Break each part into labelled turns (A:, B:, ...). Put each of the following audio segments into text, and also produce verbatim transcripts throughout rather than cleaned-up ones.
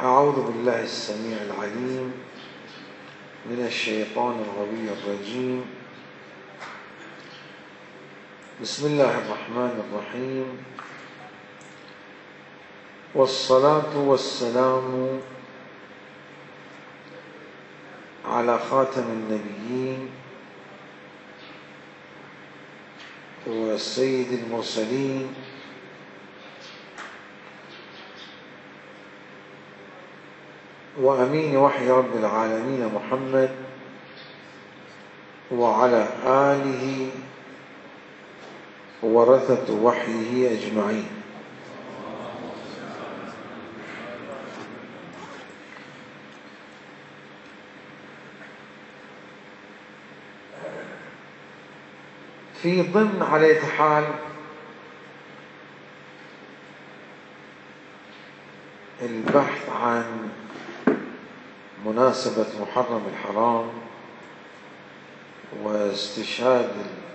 A: أعوذ بالله السميع العليم من الشيطان الغوي الرجيم. بسم الله الرحمن الرحيم، والصلاة والسلام على خاتم النبيين والسيد المرسلين وأمين وحي رب العالمين محمد وعلى آله ورثة وحيه أجمعين. في ضمن على حال البحث عن مناسبة محرم الحرام واستشهاد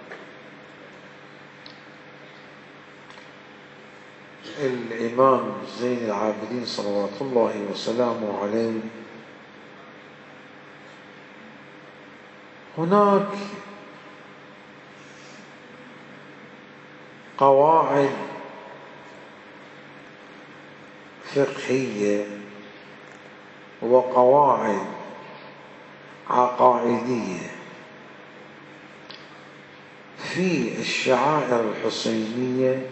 A: الإمام زين العابدين صلوات الله وسلامه عليه، هناك قواعد فقهية وقواعد عقائدية في الشعائر الحسينية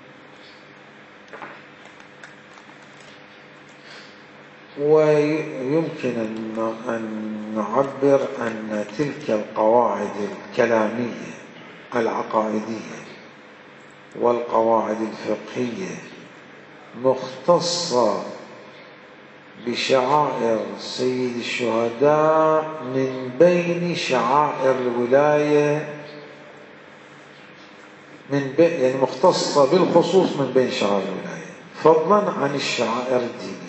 A: ويمكن أن نعبر أن تلك القواعد الكلامية العقائدية والقواعد الفقهية مختصة بشعائر سيد الشهداء من بين شعائر الولاية، من بين يعني مختصة بالخصوص من بين شعائر الولاية فضلا عن الشعائر الدينية.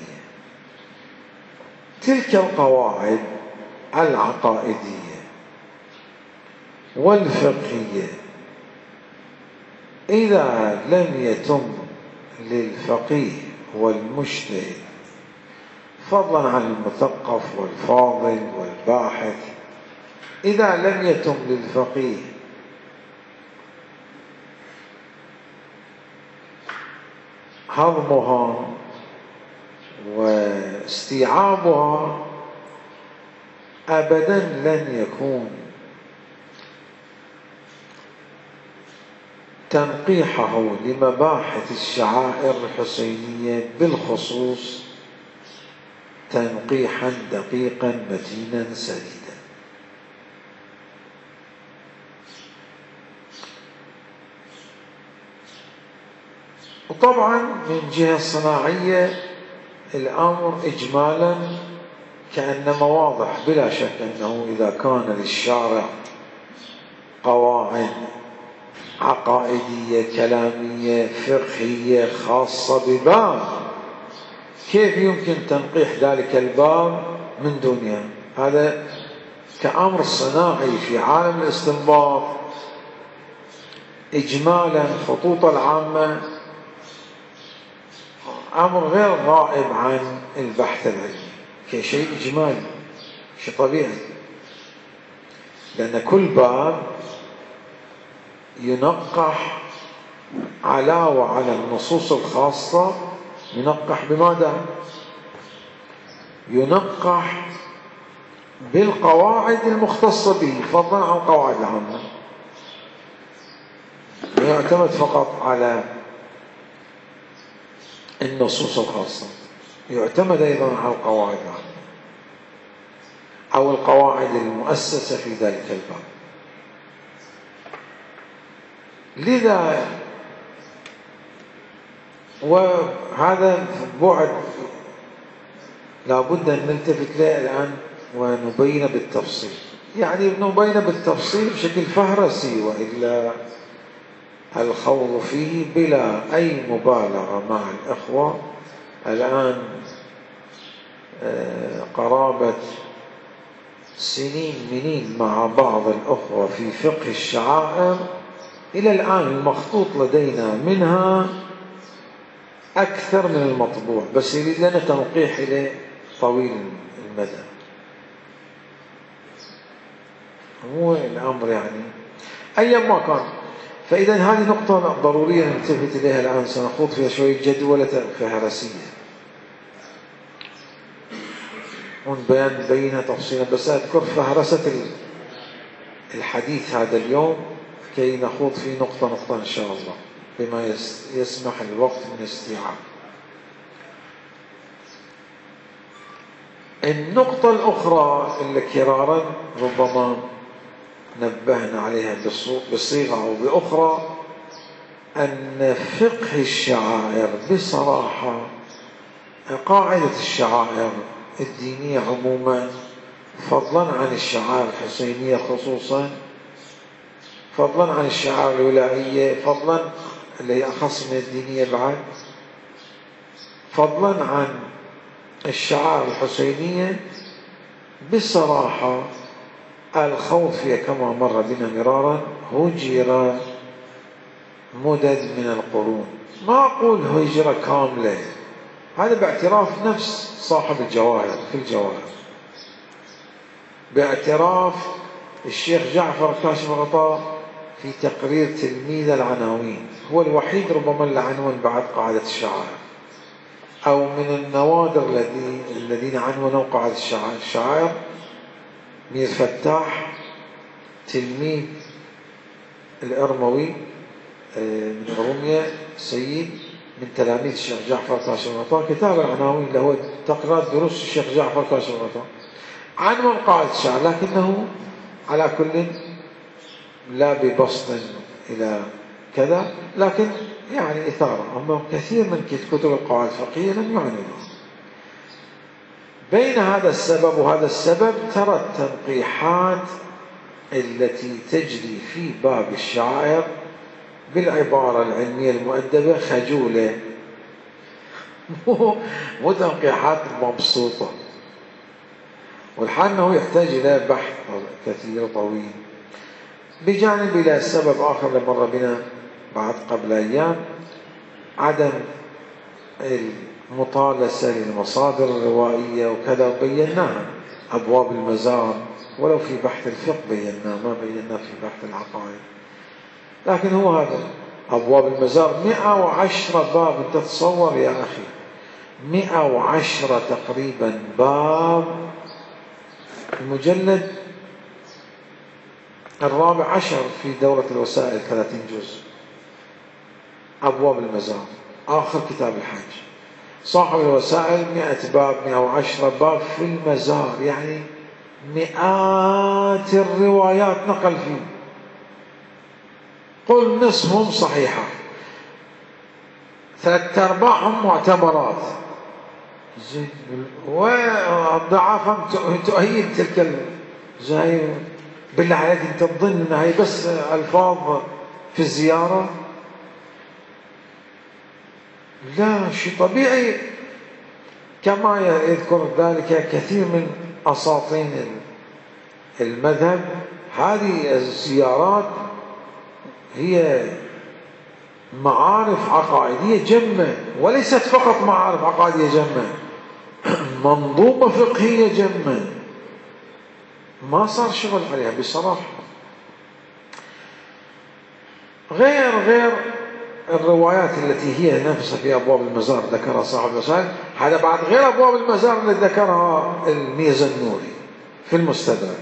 A: تلك القواعد العقائدية والفقهية إذا لم يتم للفقيه والمجتهد فضلا عن المثقف والفاضل والباحث، إذا لم يتم للفقيه هضمها واستيعابها أبدا لن يكون تنقيحه لمباحث الشعائر الحسينية بالخصوص تنقيحا دقيقا متينا سديدا. وطبعا من جهة صناعية الأمر إجمالا كأنما واضح بلا شك أنه إذا كان للشارع قواعد عقائدية كلامية فقهية خاصة بباب، كيف يمكن تنقيح ذلك الباب من دنيا؟ هذا كأمر صناعي في عالم الاستنباط إجمالا خطوط العامة أمر غير غائب عن البحث العلمي كشيء إجمالي، شيء طبيعي، لأن كل باب ينقح علاوة على النصوص الخاصة ينقح بماذا؟ ينقح بالقواعد المختصة به فضلا عن القواعد العامة، يعتمد فقط على النصوص الخاصة، يعتمد أيضا على القواعد العامة أو القواعد المؤسسة في ذلك الباب. لذا وهذا بعد لابد أن نلتفت له الآن ونبين بالتفصيل، يعني نبين بالتفصيل بشكل فهرسي وإلا الخوض فيه بلا أي مبالغة مع الأخوة. الآن قرابة سنين منين مع بعض الأخوة في فقه الشعائر إلى الآن المخطوط لدينا منها أكثر من المطبوع، بس يريد لنا تنقيح إليه طويل المدى. مو الأمر يعني أيا ما كان. فإذا هذه نقطة ضرورية نلتفت إليها الآن، سنخوض فيها شوية جدولة فهرسية ونبين بينها تفصيلا، بس أذكر فهرسة الحديث هذا اليوم كي نخوض فيه نقطة نقطة إن شاء الله بما يسمح الوقت من استيعاب. النقطة الأخرى اللي كرارا ربما نبهنا عليها بصيغة أو بأخرى، أن فقه الشعائر بصراحة، قاعدة الشعائر الدينية عموما، فضلا عن الشعائر الحسينية خصوصا، فضلا عن الشعائر الولائية، فضلا اللي هي أخص من الدينية بعد، فضلا عن الشعائر الحسينية، بصراحة الخوض فيها كما مر بنا مرارا هجر مدد من القرون. ما أقول هجرة كاملة، هذا باعتراف نفس صاحب الجواهر في الجواهر، باعتراف الشيخ جعفر كاشف الغطاء في تقرير تلميذ العناوين، هو الوحيد ربما اللي عنون بعد قاعدة الشعائر، أو من النوادر الذين عنونوا قاعدة الشعائر. مير فتاح تلميذ الأرموي من أروميا سيد، من تلاميذ الشيخ جعفر كاشف الغطاء، كتاب العناوين اللي هو تقرأ دروس الشيخ جعفر كاشف الغطاء عنوان قاعدة الشعائر، لكنه على كل لا ببسط إلى كذا، لكن يعني إثارة. أما كثير من كتب القواعد الفقهية لم يعنوا. بين هذا السبب وهذا السبب ترى التنقيحات التي تجري في باب الشعائر بالعبارة العلمية المؤدبة خجولة، مو تنقيحات مبسوطة، والحال أنه يحتاج إلى بحث كثير طويل. بجانب إلى سبب آخر لمر بنا بعد قبل أيام، عدم المطالسة للمصادر الروائية وكذا، وبيناها أبواب المزار، ولو في بحث الفقه بيناه، ما بيناه في بحث العقائد. لكن هو هذا أبواب المزار مئة وعشرة باب، أنت تتصور يا أخي مئة وعشرة تقريبا باب، المجلد الرابع عشر في دورة الوسائل ثلاثين جزء، أبواب المزار آخر كتاب الحج. صاحب الوسائل مئة باب، مئة وعشرة باب في المزار، يعني مئات الروايات نقل فيه، قل نصفهم صحيحة، ثلاثة أرباعهم معتبرات، والضعافة تؤيد تلك زي. بالله عليك انت تظن انها هي بس الفاظ في الزيارة؟ لا، شيء طبيعي، كما يذكر ذلك كثير من أساطين المذهب. هذه الزيارات هي معارف عقائدية جمة، وليست فقط معارف عقائدية جمة، منظومة فقهية جمة، ما صار شغل عليها بصراحة. غير غير الروايات التي هي نفسها في أبواب المزار ذكرها صاحب الوسائل، هذا بعد غير أبواب المزار اللي ذكرها الميزنوري في المستدرك،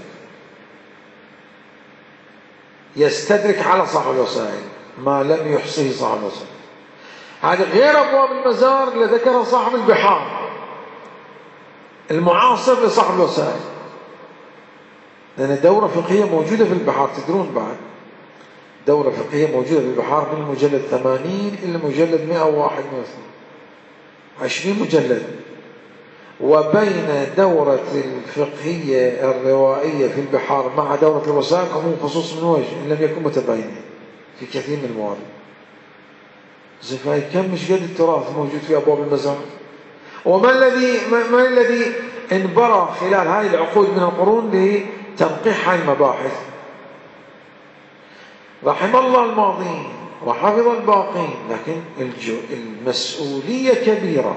A: يستدرك على صاحب الوسائل ما لم يحصيه صاحب الوسائل. هذا غير أبواب المزار اللي ذكرها صاحب البحار المعاصر لصاحب الوسائل، لأن دورة فقهية موجودة في البحار، تدرون بعد دورة فقهية موجودة في البحار من المجلد ثمانين إلى المجلد مئة وواحد مثلا، عشرين مجلد. وبين دورة الفقهية الروائية في البحار مع دورة الوسائل عموم خصوص من وجه إن لم يكن متباينين في كثير من الموارد. زفاي كم مش قد التراث موجود في أبواب المزار. وما الذي ما الذي انبرى خلال هذه العقود من القرون لتنقيح هذه المباحث؟ رحم الله الماضين وحفظ الباقين، لكن المسؤولية كبيرة.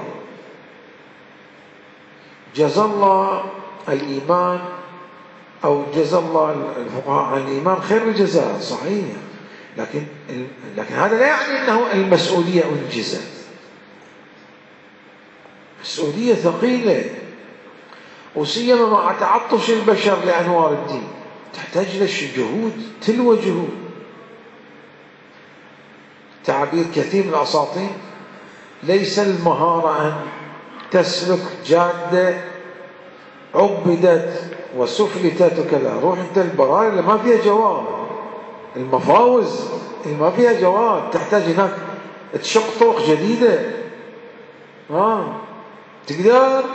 A: جزى الله الإيمان أو جزى الله الفقهاء عن الإيمان خير الجزاء، صحيح، لكن لكن هذا لا يعني أنه المسؤولية أنجزت. مسؤولية ثقيلة، وسيما مع تعطش البشر لأنوار الدين، تحتاج لجهود تلو جهود. تعبير كثير من الأساطين: ليس المهارة أن تسلك جادة عبدت وسفلتت وكذا. روح انت البراري اللي ما فيها جواب، المفاوز اللي ما فيها جواب، تحتاج هناك تشق طرق جديدة. آه. تقدر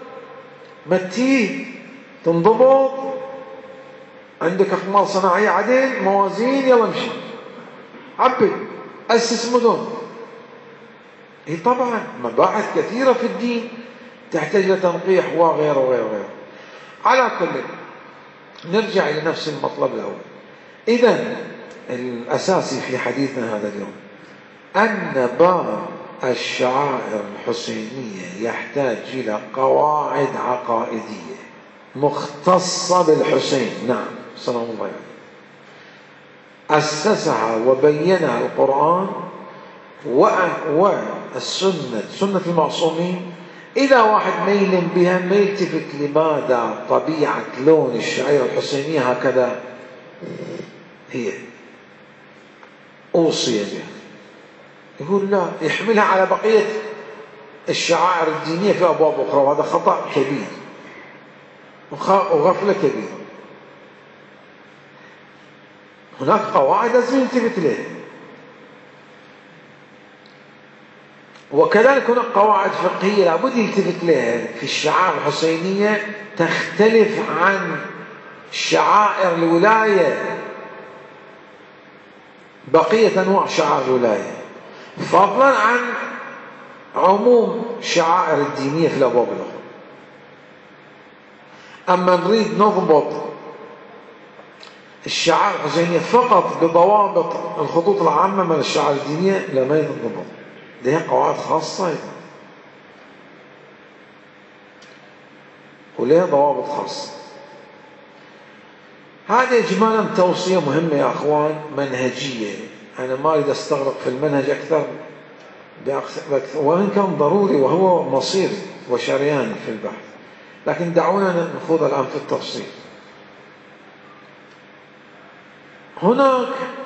A: متيه تنضبط، عندك أقمار صناعية عدل، موازين، يلا امشي عبد أسس مدن. هي طبعا مباحث كثيرة في الدين تحتاج لتنقيح وغيره وغيره وغيره. على كل، نرجع إلى نفس المطلب الأول. إذن الأساسي في حديثنا هذا اليوم أن باب الشعائر الحسينية يحتاج إلى قواعد عقائدية مختصة بالحسين. نعم، سلام الله عليه. أسسها وبينها القرآن والسنة، سنة المعصومين. إذا واحد ميل بها ما يلتفت لماذا طبيعة لون الشعيرة الحسينية هكذا هي أوصي بها، يقول لا، يحملها على بقية الشعائر الدينية في أبواب أخرى، وهذا خطأ كبير وغفلة كبيرة. هناك قواعد لازم يلتفت لها، وكذلك هناك قواعد فقهية لابد يلتفت لها في الشعائر الحسينية، تختلف عن شعائر الولاية، بقية أنواع شعائر الولاية، فضلا عن عموم شعائر الدينية في الأبواب الأخرى. أما نريد نضبط الشعائر الحسينية فقط بضوابط الخطوط العامة من الشعائر الدينية، لا، ما ينضبط، لها قواعد خاصة أيضا ولها ضوابط خاصة. هذه إجمالا توصية مهمة يا أخوان، منهجية. أنا ما أريد أستغرق في المنهج أكثر، وإن كان ضروري وهو مصيري وشرياني في البحث، لكن دعونا نخوض الآن في التفصيل. هناك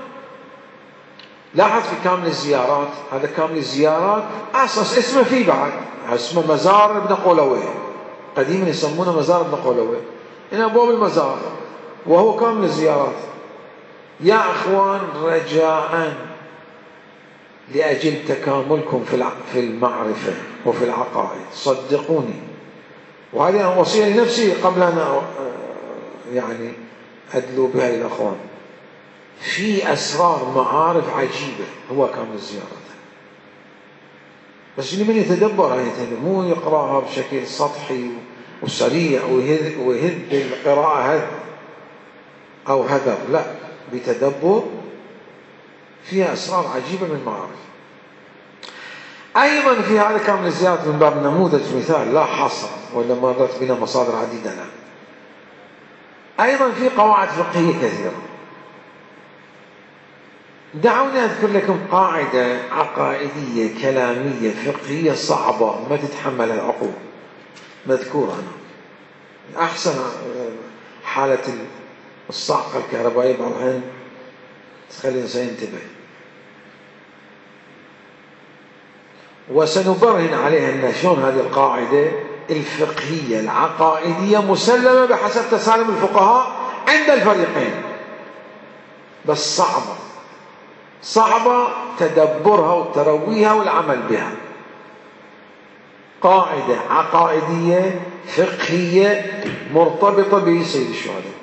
A: لاحظ في كامل الزيارات، هذا كامل الزيارات أساس اسمه فيه بعد، اسمه مزار ابن قولويه، قديما يسمونه مزار ابن قولويه، هنا أبواب المزار، وهو كامل الزيارات. يا أخوان رجاء لأجل تكاملكم في المعرفة وفي العقائد، صدقوني، وهذه وصية لنفسي قبل أن يعني أدلو بها للأخوان، في أسرار معارف عجيبة هو كامل الزيارات، بس لمن يتدبر آية، مو يقرأها بشكل سطحي وسريع ويهد, ويهد القراءة هذ أو هذا، لا، بتدبر، فيها أسرار عجيبة من المعارف. أيضا في هذا كامل الزيارات من باب نموذج مثال لا حصر، ولا مرت بنا مصادر عديدة، لا، أيضا في قواعد فقهية كثيرة. دعوني أذكر لكم قاعدة عقائدية كلامية فقهية صعبة ما تتحمل العقول، مذكورة هنا. أحسن حالة الصعقة الكهربائية بعض الأحيان تخلي الإنسان ينتبه، وسنبرهن عليها أن شلون هذه القاعدة الفقهية العقائدية مسلمة بحسب تسالم الفقهاء عند الفريقين، بس صعبة صعبة تدبرها وترويها والعمل بها. قاعدة عقائدية فقهية مرتبطة بسيد الشهداء.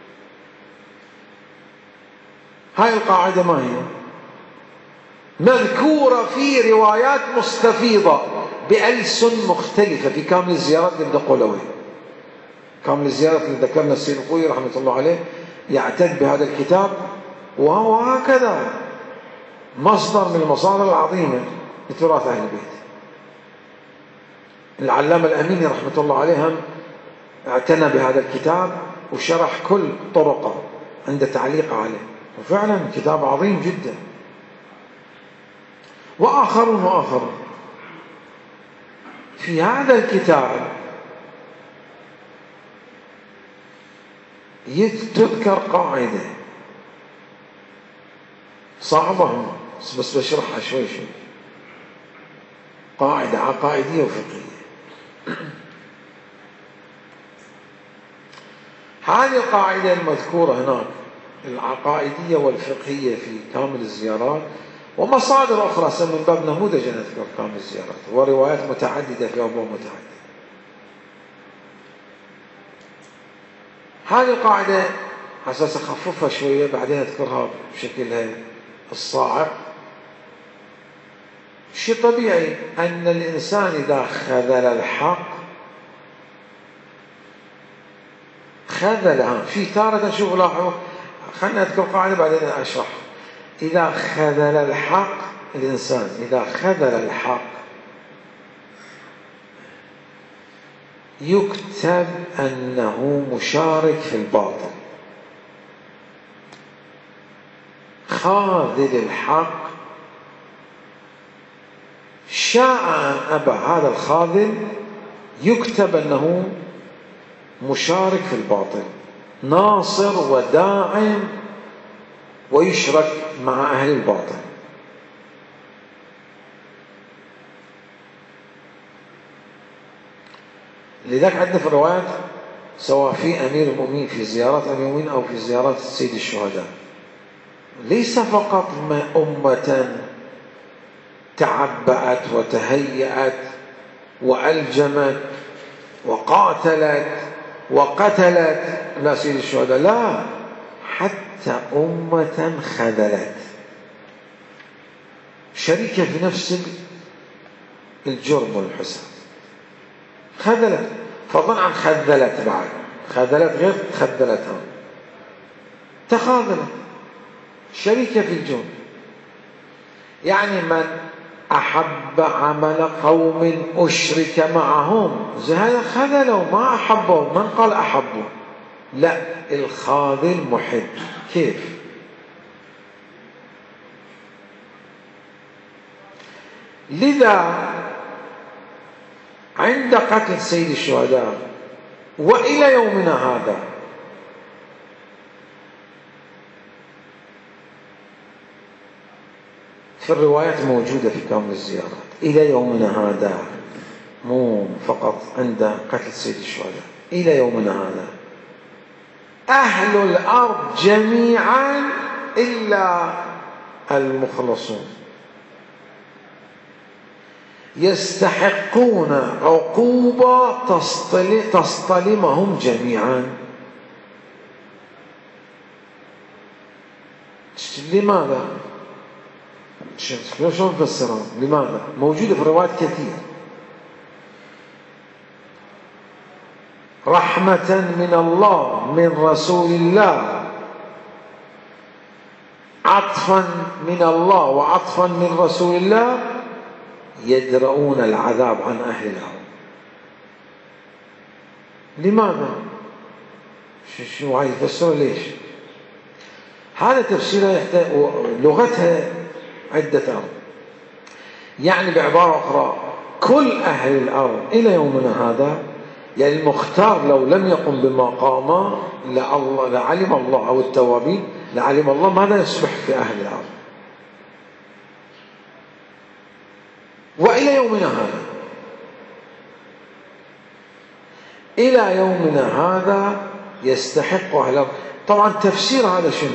A: هاي القاعدة ما هي؟ مذكورة في روايات مستفيضة بألسن مختلفة في كامل الزيارات لابن قولوي. كامل الزيارات اللي ذكرنا السيد القوي رحمة الله عليه يعتد بهذا الكتاب، وهو هكذا مصدر من المصادر العظيمة لتراث أهل البيت. العلامة الأميني رحمة الله عليه اعتنى بهذا الكتاب وشرح كل طرقه عند تعليق عليه، وفعلا كتاب عظيم جدا. وآخرون وآخرون. في هذا الكتاب تذكر قاعدة صعبة بس بشرحها شوي شوي، قاعدة عقائدية وفقهية. هذه القاعدة المذكورة هناك العقائدية والفقهية في كامل الزيارات، ومصادر أخرى من باب نموذج نذكر كامل الزيارات، وروايات متعددة في أبواب متعددة. هذه القاعدة أساس أخففها شوية بعدين أذكرها بشكلها الصاعق. شيء طبيعي أن الإنسان إذا خذل الحق خذلها في تارة. شوفوا لاحظوا، خلنا أذكر قاعدة بعدين أشرح. إذا خذل الحق الإنسان إذا خذل الحق يكتب أنه مشارك في الباطل. خاذل الحق شاء أن أبى هذا الخاذل يكتب أنه مشارك في الباطل، ناصر وداعم، ويشرك مع أهل الباطل. لذلك عندنا في الروايات سواء في أمير المؤمنين في زيارات أمير المؤمنين أو في زيارات سيد الشهداء، ليس فقط أمة تعبأت وتهيأت وألجمت وقاتلت وقتلت لا سيد الشهداء، لا، حتى أمة خذلت شريكة في نفس الجرم والحساب، خذلت، فضلا عن خذلت بعد، خذلت غير خذلتها، تخاذلت شريكة في الجرم. يعني من أحب عمل قوم أشرك معهم، هذا خذلوا ما أحبوا، من قال أحبوا؟ لا، الخاذل محب. كيف؟ لذا عند قتل سيد الشهداء وإلى يومنا هذا في الروايات موجودة في كامل الزيارات إلى يومنا هذا، مو فقط عند قتل سيد الشهداء، إلى يومنا هذا أهل الأرض جميعا إلا المخلصون يستحقون عقوبة تصطلمهم جميعا. لماذا؟ شلون نفسرها؟ لماذا؟ موجودة في الروايات كثير. رحمة من الله من رسول الله، عطفا من الله وعطفا من رسول الله، يدرؤون العذاب عن أهل الأرض. لماذا؟ شو عايز يفسر ليش؟ هذا تفسيرها يحتاج لغتها عدة أرض. يعني بعبارة أخرى كل أهل الأرض إلى يومنا هذا، يعني المختار لو لم يقم بما قام لعلم الله، أو التوابين لعلم الله ماذا يصبح في أهل الأرض. وإلى يومنا هذا إلى يومنا هذا يستحق أهل الأرض. طبعا تفسير هذا شنو؟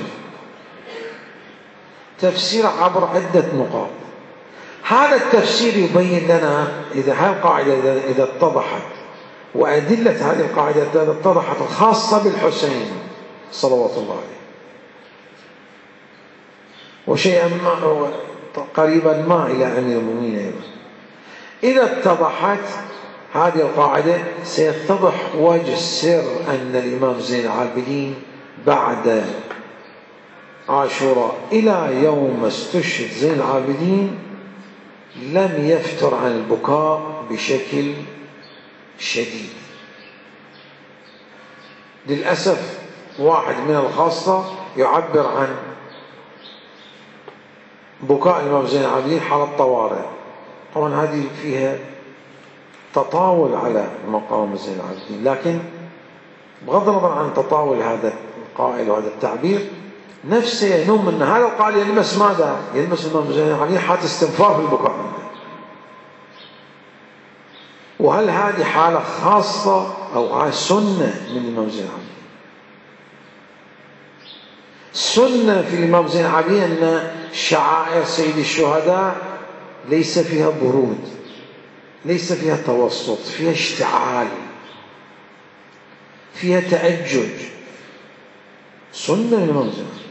A: تفسير عبر عدة نقاط. هذا التفسير يبين لنا إذا هذه القاعدة إذا اتضحت، وأدلة هذه القاعدة إذا اتضحت، الخاصة بالحسين صلوات الله عليه، وشيئا ما قريبا ما إلى أمير المؤمنين أيضا، إذا اتضحت هذه القاعدة سيتضح وجه سر أن الإمام زين العابدين بعد عاشوراء إلى يوم استشهد زين العابدين لم يفتر عن البكاء بشكل شديد. للأسف واحد من الخاصة يعبر عن بكاء الإمام زين العابدين حالة طوارئ. طبعا هذه فيها تطاول على مقام زين العابدين، لكن بغض النظر عن تطاول هذا القائل وهذا التعبير نفسه ينم أن هذا القائل يلمس ماذا؟ يلمس الإمام زين العابدين حالة استنفار في البكاء عنده. وهل هذه حالة خاصة أو سنة من الإمام زين العابدين؟ سنة في الإمام زين العابدين أن شعائر سيد الشهداء ليس فيها برود، ليس فيها توسط، فيها اشتعال، فيها تأجج. سنة من الإمام زين العابدين.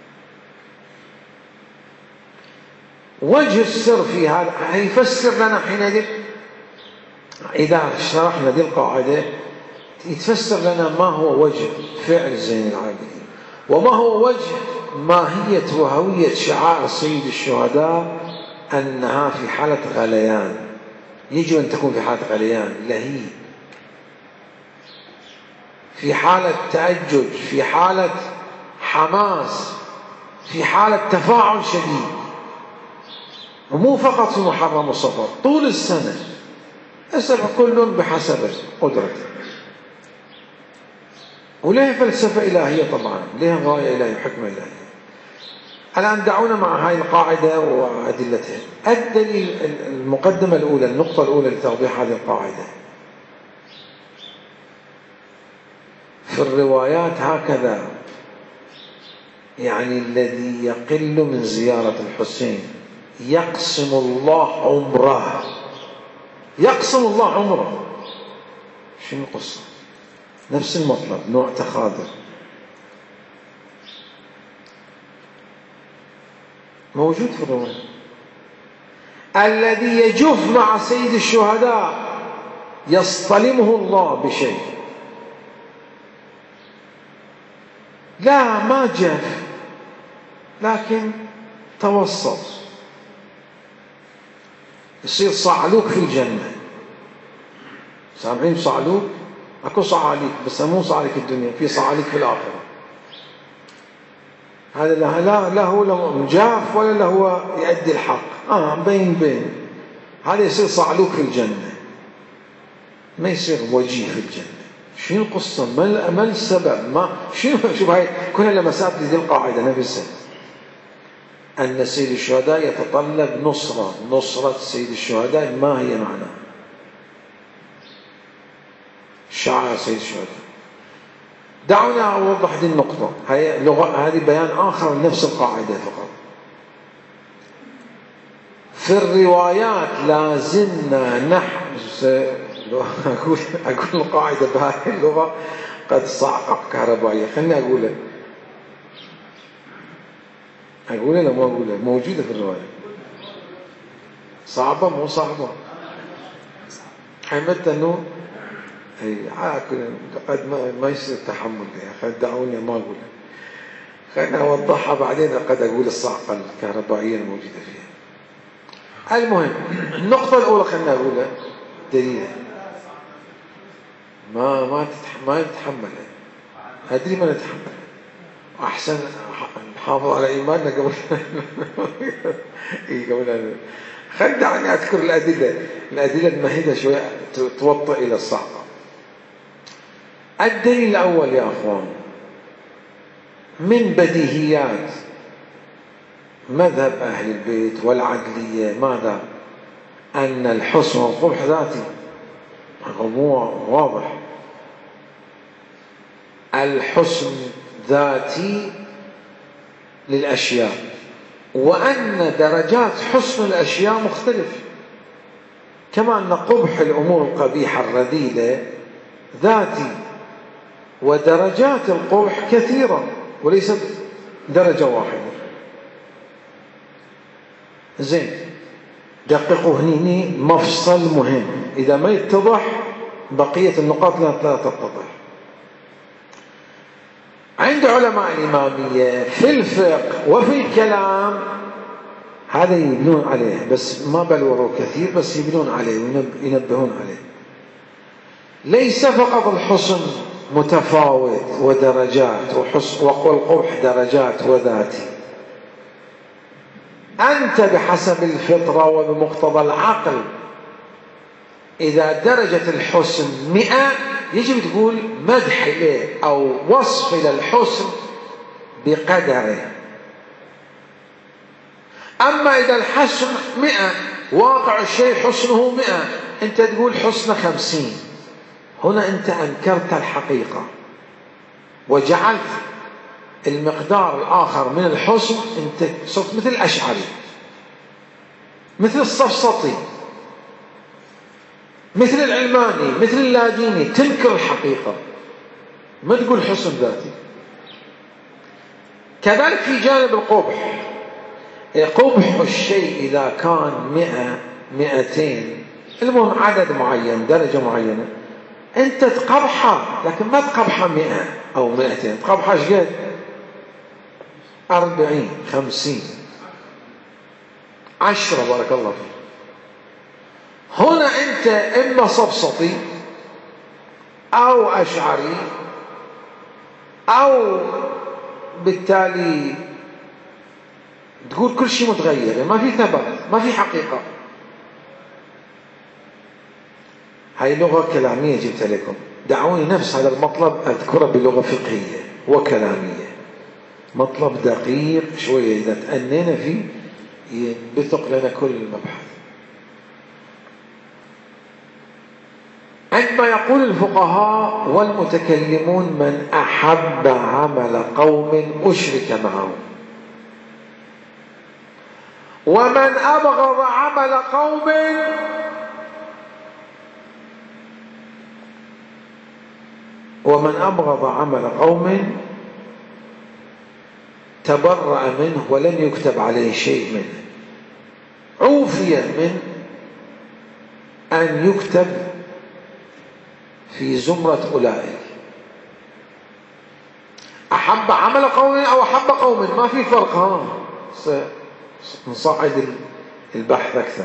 A: وجه السر في هذا يفسر لنا حينئذ إذا شرحنا هذه القاعدة يتفسر لنا ما هو وجه فعل زين العابدين، وما هو وجه ماهية وهوية شعائر سيد الشهداء، أنها في حالة غليان. يجب أن تكون في حالة غليان لهيب، في حالة تأجج، في حالة حماس، في حالة تفاعل شديد، ومو فقط في محرم وصفر، طول السنة. أسأل كل بحسب قدرته، وليه فلسفة إلهية طبعا، ليه غاية إلهية وحكمة إلهية. الآن دعونا مع هاي القاعدة وأدلتها. الدليل المقدمة الأولى، النقطة الأولى لتوضيح هذه القاعدة، في الروايات هكذا، يعني الذي يقل من زيارة الحسين يقسم الله عمره. يقسم الله عمره. شنو القصة؟ نفس المطلب، نوع تخاذل. موجود في الرواية. الذي يجف مع سيد الشهداء يصطلمه الله بشيء. لا ما جف، لكن توسط، يصير صعلوك في الجنة. سامعين صعلوك؟ اكو صعاليك، بس مو صعاليك الدنيا، في صعاليك في الآخرة. هذا لا لا هو جاف ولا لا هو يؤدي الحق، اه بين بين. هذا يصير صعلوك في الجنة، ما يصير وجيه في الجنة. شنو القصة؟ ما ما السبب؟ ما شنو؟ شوف هاي كلها لمسات لذي القاعدة نفسها، أن سيد الشهداء يتطلب نصرة. نصرة سيد الشهداء ما هي معناه؟ شعائر سيد الشهداء. دعونا أوضح هذه النقطة. هي لغة، هذه بيان آخر لنفس القاعدة فقط. في الروايات لازلنا نحن أقول أقول القاعدة بهذه اللغة قد صعقة كهربائية. خلني أقولها أقولها لا ما أقولها؟ موجودة في الرواية. صعبة مو صعبة؟ حمدت أنه أي قد ما ما يصير تحمل يا أخي. دعوني ما أقولها، خليني أوضحها بعدين. قد أقول الصعقة الكهربائية الموجودة فيها. المهم النقطة الأولى خلينا أقولها دليلها. ما ما تتح... ما نتحملها، أدري ما نتحملها. أحسن نحافظ على إيماننا قبل إيه قبل. خل دعني أذكر الأدلة، الأدلة المهدة شوية توطئ إلى الصعقة. الدليل الأول يا أخوان من بديهيات مذهب أهل البيت والعدلية، ماذا؟ أن الحسن والقبح ذاتي. موضوع واضح. الحسن ذاتي للأشياء، وأن درجات حسن الأشياء مختلف، كما أن قبح الأمور القبيحة الرذيلة ذاتي، ودرجات القبح كثيرة وليست درجة واحدة. زين، دققوا هني مفصل مهم، إذا ما يتضح بقية النقاط لا تتضح. عند علماء الإمامية في الفقه وفي الكلام هذا يبنون عليه، بس ما بلوروا كثير، بس يبنون عليه وينبهون عليه. ليس فقط الحسن متفاوت ودرجات وحسن والقبح درجات وذاتي. أنت بحسب الفطرة وبمقتضى العقل إذا درجة الحسن مئة يجب تقول مدح له أو وصف للحسن بقدره. أما إذا الحسن مئة واقع الشيء حسنه مئة أنت تقول حسن خمسين، هنا أنت أنكرت الحقيقة وجعلت المقدار الآخر من الحسن، أنت صرت مثل الأشعري، مثل الصفصطي، مثل العلماني، مثل اللاديني، تنكر الحقيقة ما تقول حسن ذاتي. كذلك في جانب القبح، قبح الشيء إذا كان مئة مئتين المهم عدد معين درجة معينة أنت تقبحه، لكن ما تقبحه مئة أو مئتين، تقبحه ايش قد؟ أربعين خمسين عشرة بارك الله فيك. هنا أنت إما صفصطي أو أشعري أو بالتالي تقول كل شيء متغير، ما في ثبات، ما في حقيقة. هاي لغة كلامية جبت لكم، دعوني نفس هذا المطلب أذكره بلغة فقهية وكلامية، مطلب دقيق شوية إذا تأنينا فيه ينبثق لنا كل المبحث. عندما يقول الفقهاء والمتكلمون من أحب عمل قوم أشرك معهم، ومن أبغض عمل قوم ومن أبغض عمل قوم تبرأ منه ولم يكتب عليه شيء منه، عوفي من أن يكتب في زمرة أولئك. أحب عمل قوم أو أحب قوم ما في فرق، ها نصعد البحث أكثر.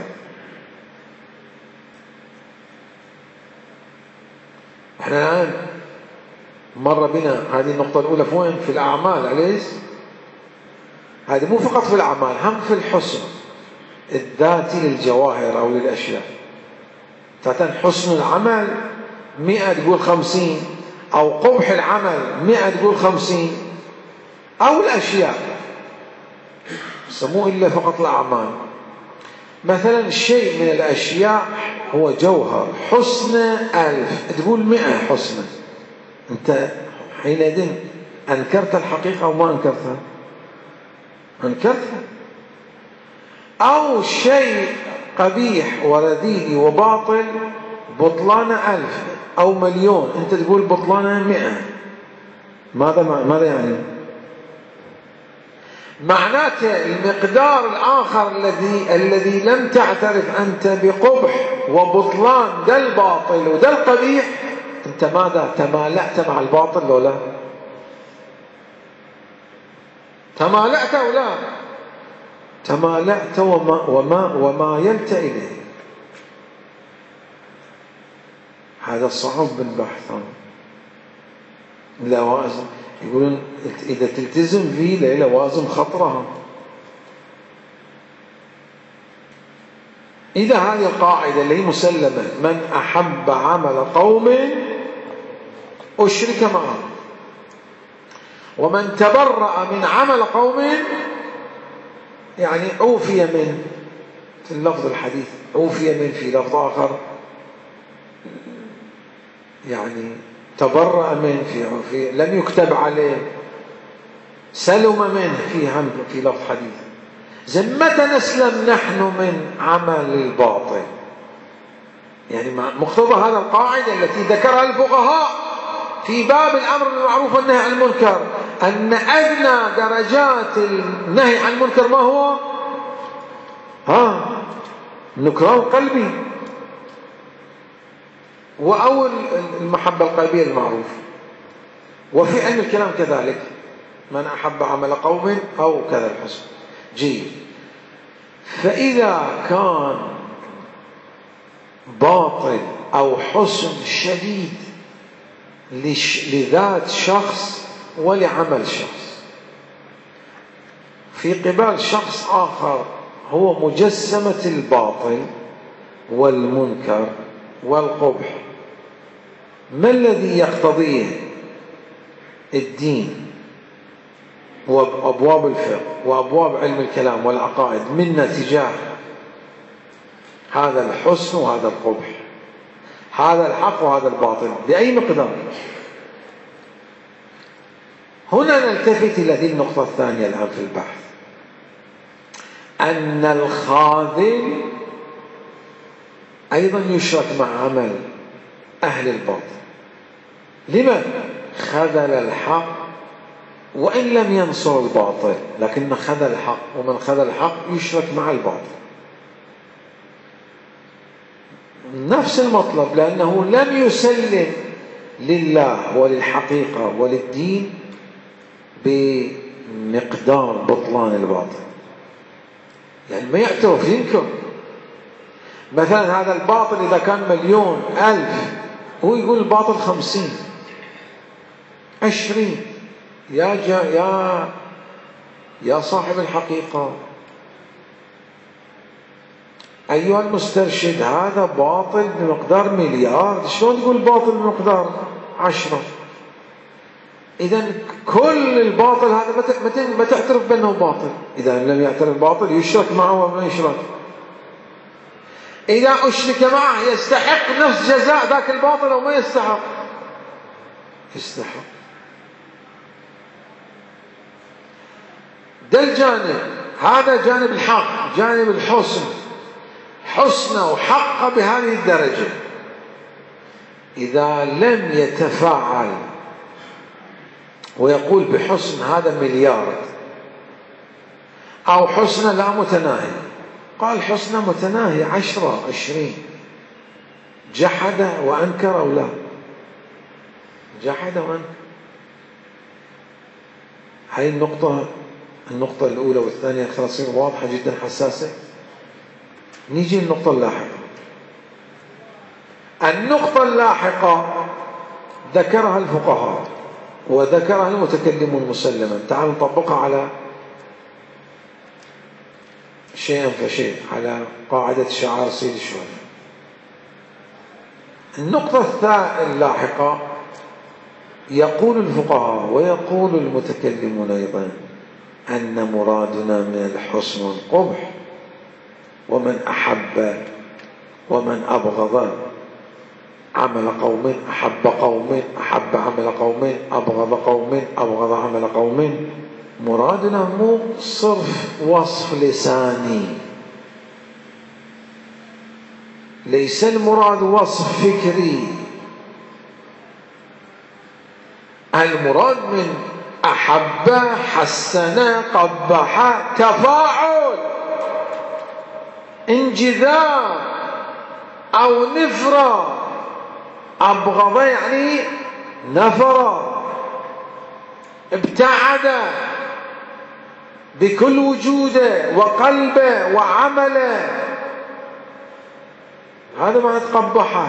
A: احنا الآن مر بنا هذه النقطة الأولى في وين؟ في الأعمال، أليس؟ هذه مو فقط في الأعمال، هم في الحسن الذاتي للجواهر أو للأشياء. تعتن حسن العمل مئة تقول خمسين، أو قبح العمل مئة تقول خمسين، أو الأشياء مو إلا فقط الأعمال. مثلا الشيء من الأشياء هو جوهر حسن ألف تقول مئة حسنة، أنت حينئذ أنكرت الحقيقة أو ما أنكرتها؟ أنكرتها. أو شيء قبيح ورديء وباطل بطلان ألف أو مليون أنت تقول بطلان مئة، ماذا ماذا يعني؟ معناته المقدار الآخر الذي الذي لم تعترف أنت بقبح وبطلان ذا الباطل وذا القبيح، أنت ماذا تمالأت مع الباطل ولا تمالأت أو لا؟ تمالأت وما وما وما يلت إليه. هذا صعب بالبحث. لوازم يقولون إذا تلتزم فيه لوازم خطرها. إذا هذه القاعدة اللي هي مسلمة من أحب عمل قوم أشرك معه، ومن تبرأ من عمل قوم يعني عوفي من، في اللفظ الحديث عوفي من، في لفظ آخر يعني تبرأ من، في عوفي لم يكتب عليه، سلم منه، في هم في لفظ حديث. زمتنا نسلم نحن من عمل الباطل، يعني مقتضى هذا القاعدة التي ذكرها الفقهاء في باب الأمر بالمعروف والنهي عن المنكر، أن أدنى درجات النهي عن المنكر ما هو؟ ها النكران القلبي وأول المحبة القلبية المعروف. وفي علم الكلام كذلك، من أحب عمل قوم أو كذا الحسن. جيد. فإذا كان باطل أو حسن شديد لذات شخص ولعمل شخص، في قبال شخص آخر هو مجسمة الباطل والمنكر والقبح، ما الذي يقتضيه الدين وأبواب الفقه وأبواب علم الكلام والعقائد منا تجاه هذا الحسن وهذا القبح، هذا الحق وهذا الباطل، بأي مقدار؟ هنا نلتفت إلى هذه النقطة الثانية الآن في البحث، أن الخاذل أيضا يشرك مع عمل أهل الباطل. لما؟ خذل الحق وإن لم ينصر الباطل، لكن خذل الحق، ومن خذل الحق يشرك مع الباطل. نفس المطلب، لأنه لم يسلم لله وللحقيقة وللدين بمقدار بطلان الباطل، يعني ما يعترف، ينكر. مثلا هذا الباطل إذا كان مليون ألف، هو يقول الباطل خمسين عشرين. يا جا يا يا صاحب الحقيقة أيها المسترشد، هذا باطل بمقدار مليار، شلون تقول باطل بمقدار عشرة؟ إذا كل الباطل هذا ما تعترف بأنه باطل. إذا لم يعترف باطل يشرك معه وما يشرك. إذا أشرك معه يستحق نفس جزاء ذاك الباطل أو ما يستحق؟ يستحق. ده الجانب، هذا جانب الحق، جانب الحسن، حسن وحق بهذه الدرجة. إذا لم يتفاعل ويقول بحسن هذا مليار، أو حسن لا متناهي، قال حسن متناهي عشرة عشرين، جحد وأنكر أو لا؟ جحد وأنكر. هاي النقطة النقطة الأولى والثانية خلاصين واضحة جدا حساسة. نيجي النقطة اللاحقة. النقطة اللاحقة ذكرها الفقهاء وذكرها المتكلمون مسلما، تعالوا نطبقها على شيئا فشيء على قاعدة شعار سيد الشهداء. النقطة اللاحقة يقول الفقهاء ويقول المتكلمون أيضا أن مرادنا من الحسن القبح، ومن أحب ومن أبغض عمل قوم أحب قوم أحب عمل قوم أبغض قوم أبغض عمل قوم. مرادنا مو صرف وصف لساني، ليس المراد وصف فكري. المراد من أحب حسن قبح تفاعل، انجذاب أو نفرة. أبغض يعني نفر، ابتعد بكل وجوده وقلبه وعمله، هذا ما تقبحه.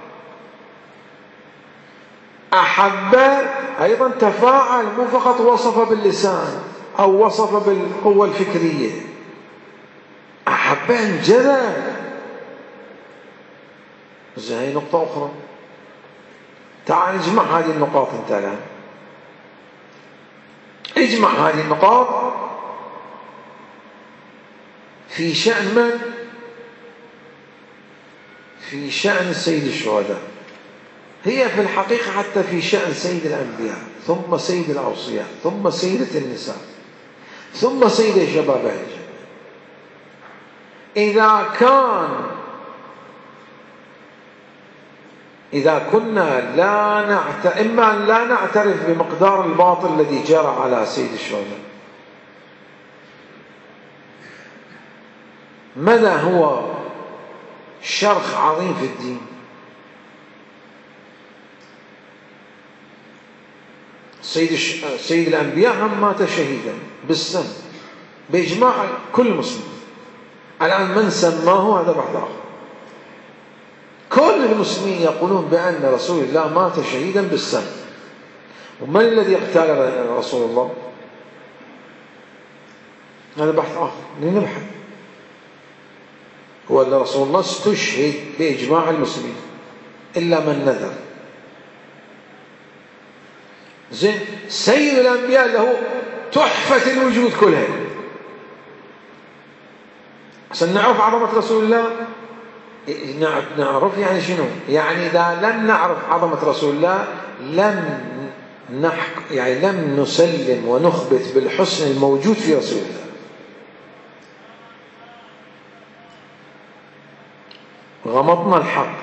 A: أحب أيضا تفاعل، مو فقط وصف باللسان أو وصف بالقوة الفكرية، أحب انجذب. زين، هي نقطة أخرى. تعال نجمع هذه النقاط انت الآن، اجمع هذه النقاط في شأن من؟ في شأن سيد الشهداء. هي في الحقيقة حتى في شأن سيد الأنبياء، ثم سيد الأوصياء، ثم سيدة النساء، ثم سيد شباب أهل الجنة. إذا كان إذا كنا لا نعت... إما أن لا نعترف بمقدار الباطل الذي جرى على سيد الشهداء، ماذا هو شرخ عظيم في الدين. سيد, الش... سيد الأنبياء هم مات شهيدا بالسم بإجماع كل مسلم. الآن من سماه هذا بحث آخر. كل المسلمين يقولون بأن رسول الله مات شهيدا بالسم. ومن الذي اغتال رسول الله؟ هذا بحث آخر لنبحث. هو أن رسول الله استشهد بإجماع المسلمين إلا من نذر. زين، سيد الأنبياء له تحفة الوجود كلها. عشان نعرف عظمة رسول الله نعرف يعني شنو؟ يعني إذا لم نعرف عظمة رسول الله لم نحك يعني لم نسلم ونخبت بالحسن الموجود في رسول الله. غمضنا الحق.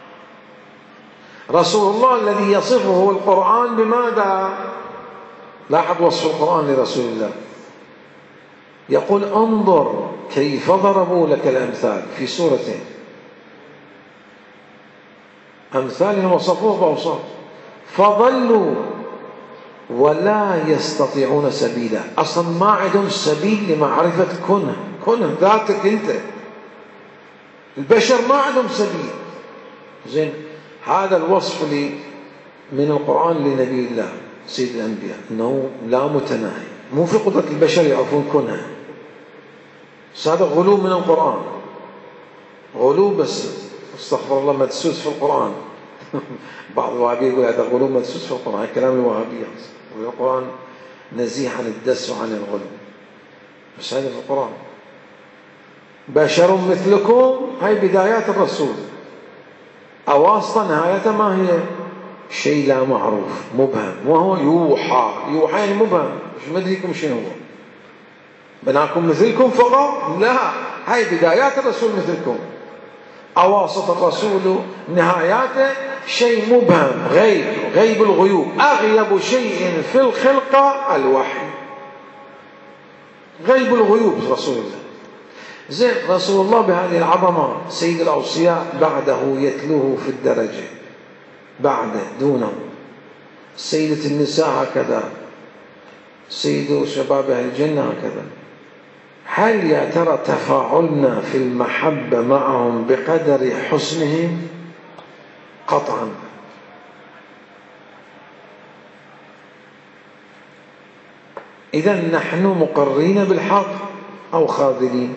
A: رسول الله الذي يصفه القرآن بماذا؟ لاحظ وصف القرآن لرسول الله، يقول انظر كيف ضربوا لك الأمثال في سورتين، أمثال وصفوه بأوصاف فضلوا ولا يستطيعون سبيلا. أصلا ما عندهم سبيل لمعرفة كنه كنه ذاتك أنت. البشر ما عندهم سبيل. زين، هذا الوصف لي من القرآن لنبي الله سيد الأنبياء أنه لا متناهي، مو في قدرة البشر يعرفون كنها. هذا غلو من القرآن، غلو بس استغفر الله مدسوس في القرآن. بعض الوهابية يقول هذا غلو مدسوس في القرآن، هذا كلام الوهابية. والقرآن نزيه عن الدس وعن الغلو، بس هذا في القرآن. بشر مثلكم، هاي بدايات الرسول، أواسطة نهايته ما هي؟ شيء لا معروف مبهم، وهو يوحى. يوحى يعني مبهم، مش مدريكم شنو هو. بناكم مثلكم فقط؟ لا، هاي بدايات الرسول مثلكم، أواسط الرسول نهاياته شيء مبهم، غيب، غيب الغيوب. أغيب شيء في الخلقة الوحي، غيب الغيوب رسول الله. زين، رسول الله بهذه العظمة سيد الأوصياء بعده يتلوه في الدرجة، بعده دونه سيدة النساء هكذا، سيد شباب أهل الجنة هكذا. هل يا ترى تفاعلنا في المحبة معهم بقدر حسنهم؟ قطعا. إذا نحن مقرين بالحق أو خاذلين؟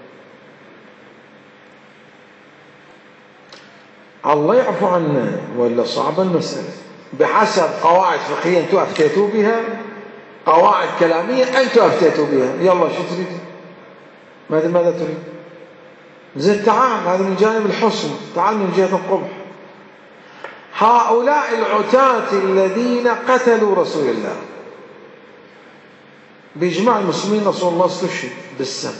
A: الله يعفو عنا ولا صعبة المسألة؟ بحسب قواعد فقهية أنتم أفتيتوا بها، قواعد كلامية أنتم أفتيتوا بها. يلا شو تريد؟ ماذا ماذا تريد؟ زين تعال، هذا من جانب الحسن، تعال من جهة القبح. هؤلاء العتاة الذين قتلوا رسول الله بإجماع المسلمين، رسول الله استشهد بالسم.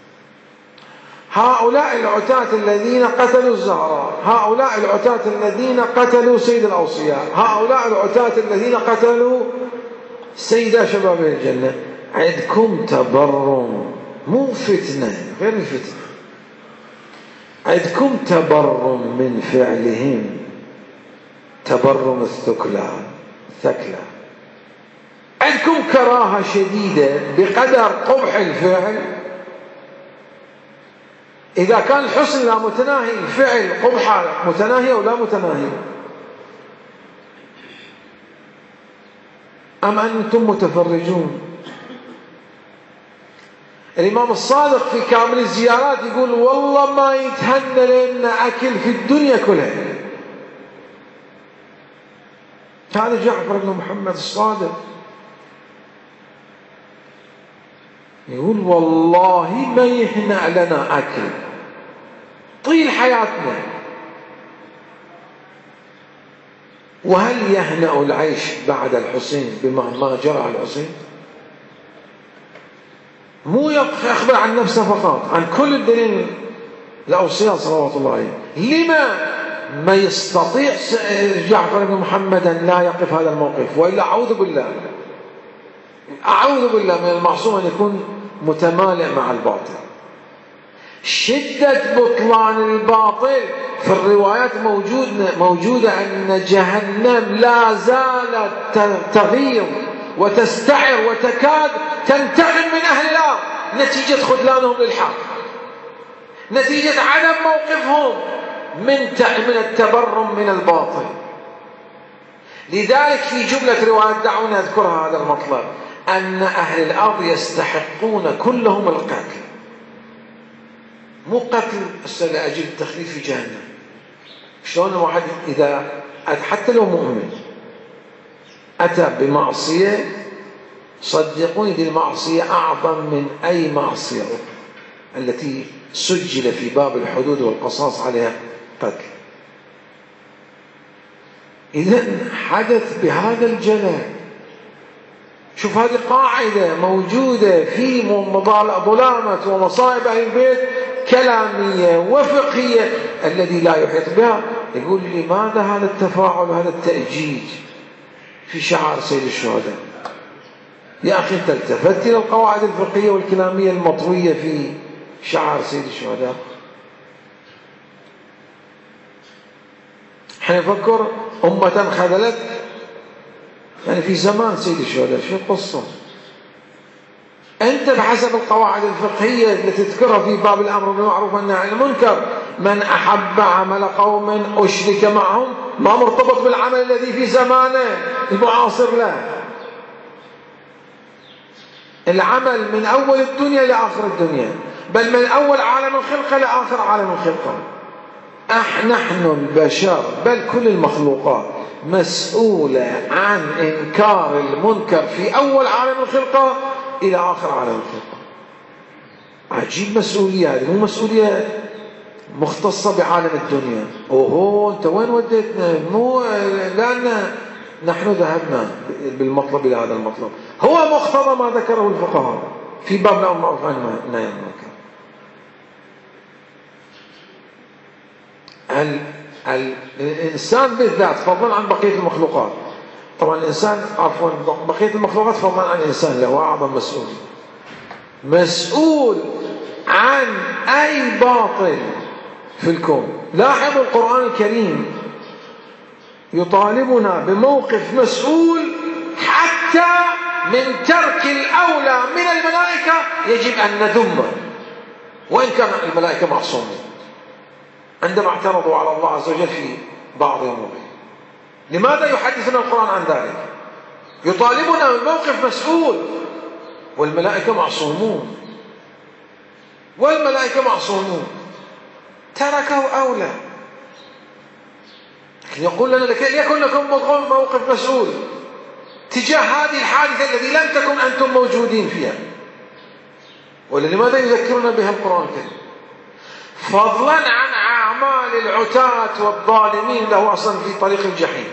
A: هؤلاء العتاة الذين قتلوا الزهراء، هؤلاء العتاة الذين قتلوا سيد الأوصياء، هؤلاء العتاة الذين قتلوا سيدة شباب الجنة، عندكم تبرم، مو فتنة، غير الفتنة، عندكم تبرم من فعلهم، تبرم الثكلى ثكلى. عندكم كراهة شديدة بقدر قبح الفعل. إذا كان الحسن لا متناهي، الفعل قبحة متناهية ولا متناهي؟ أم أنتم متفرجون؟ الإمام الصادق في كامل الزيارات يقول والله ما يتهنى لنا أكل في الدنيا كلها. هذا جعفر بن محمد الصادق يقول والله ما يهنأ لنا أكل طيل حياتنا. وهل يهنأ العيش بعد الحسين بما ما جرى على الحسين؟ مو يخبر عن نفسه فقط، عن كل الدليل الأوصياء صلوات الله عليه. لما ما يستطيع جعفر بن محمد أن لا يقف هذا الموقف؟ وإلا أعوذ بالله أعوذ بالله من المعصوم أن يكون متمالئ مع الباطل. شدة بطلان الباطل. في الروايات موجود موجودة أن جهنم لا زالت تغير وتستعر وتكاد تنتقم من أهل الأرض نتيجة خذلانهم للحق، نتيجة عدم موقفهم من من التبرم من الباطل. لذلك في جملة روايات دعونا نذكرها هذا المطلب، أن أهل الأرض يستحقون كلهم القتل، مو قتل لأجل التخليد في جهنم. شلون الواحد إذا حتى لو مؤمن أتى بمعصية، صدقوني دي المعصية أعظم من أي معصية التي سجل في باب الحدود والقصاص عليها قتل. إذن حدث بهذا الجلال. شوف هذه قاعدة موجودة في ظلامة ومصائب أهل البيت كلامية وفقهية، الذي لا يحيط بها يقول لماذا هذا التفاعل وهذا التأجيج في شعار سيد الشهداء؟ يا أخي أنت التفت إلى القواعد الفقهية والكلامية المطوية في شعار سيد الشهداء؟ حين نفكر أمة خذلت، يعني في زمان سيد الشهداء شو القصة؟ أنت بحسب القواعد الفقهية التي تذكرها في باب الأمر بالمعروف والنهي عن المنكر، من أحب عمل قوم أشرك معهم، ما مرتبط بالعمل الذي في زمانه المعاصر له. العمل من أول الدنيا لآخر الدنيا، بل من أول عالم الخلقة لآخر عالم الخلقة. نحن البشر بل كل المخلوقات مسؤولة عن إنكار المنكر في أول عالم الخلقة إلى آخر عالم الخلقة. عجيب مسؤولية هذه، مو مسؤولية مختصة بعالم الدنيا. أوهو أنت وين وديتنا؟ مو لأن نحن ذهبنا بالمطلب إلى هذا المطلب، هو مقتضى ما ذكره الفقهاء في باب الأمر بالمعروف والنهي عن المنكر. الإنسان بالذات فضلا عن بقية المخلوقات، طبعا الإنسان عفوا بقية المخلوقات فضلا عن الإنسان له أعظم مسؤول، مسؤول عن أي باطل في الكون. لاحظوا القرآن الكريم يطالبنا بموقف مسؤول، حتى من ترك الأولى من الملائكة يجب أن نذمه وإن كان الملائكة معصومين عندما اعترضوا على الله عز وجل في بعض أموره. لماذا يحدثنا القرآن عن ذلك؟ يطالبنا بموقف مسؤول، والملائكة معصومون، والملائكة معصومون تركوا أولى. لكن يقول لنا ليكن لكم موقف مسؤول تجاه هذه الحادثة التي لم تكن أنتم موجودين فيها. ولماذا يذكرنا بها القرآن الكريم؟ فضلا عن أعمال العتاة والظالمين له أصلا في طريق الجحيم.